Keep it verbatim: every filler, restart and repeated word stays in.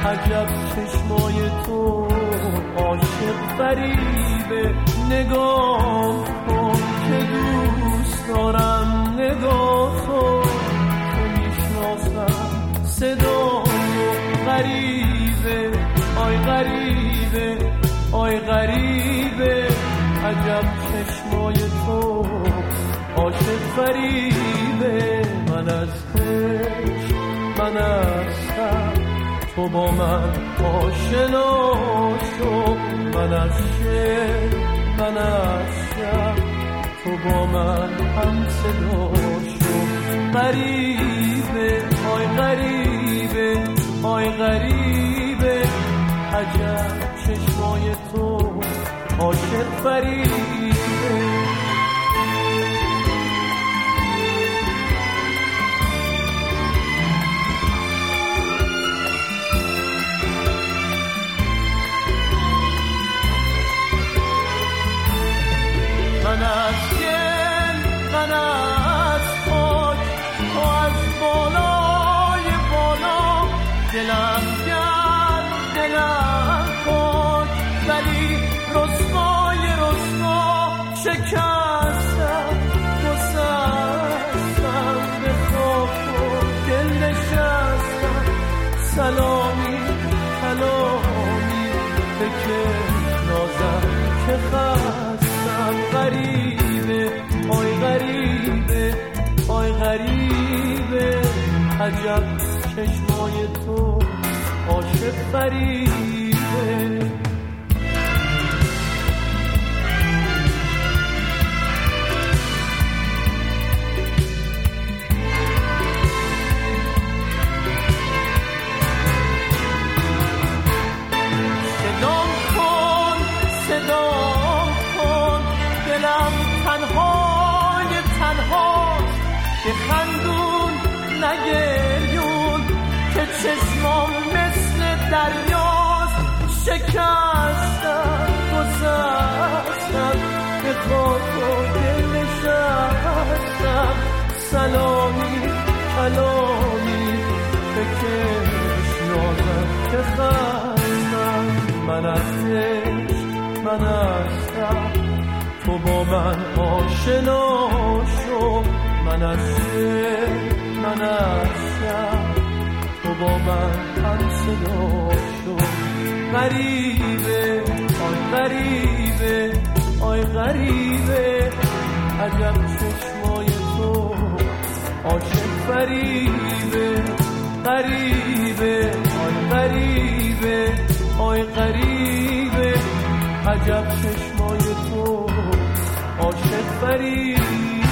عجب چشمای تو عاشق فریبه. نگاه کن که دوست دارم، نگاه کن که میشناسم صدا تو. غریبه آی غریبه آی غریبه، عجب چشمای تو عاشق فریبه. من از عشق من هستم، تو با من آشنا شو. من از شعر من از شب، تو با من هم صدا شو. غریبه آی غریبه آی غریبه، عجب چشمای تو عاشق فریبه. من از گل من از خاک، تو از بالای بالا. دلم گرم دلم خاک، ولی رسوای رسوا. شکستم گسستم به خاک و دل نشستم. سلامی کلامی بکش نازم که خستم. غریبه آی غریبه آی غریبه، عجب چشمای تو عاشق فریبه. صدام کن صدام کن، دلم تنهای تنهاست. که خندون نگریون، که چشمام مثل دریاست. شکستم گسستم به خاک و دل نشستم. سلامی کلامی بکش نازم که خستم. من از عشق من هستم، تو با من آشنا شو. من از شعر من از شب، تو با من هم صدا شو. غریبه آی غریبه آی غریبه، عجب چشمای تو عاشق فریبه. غریبه آی غریبه آی غریبه، عجب چشمای تو عاشق فریبه.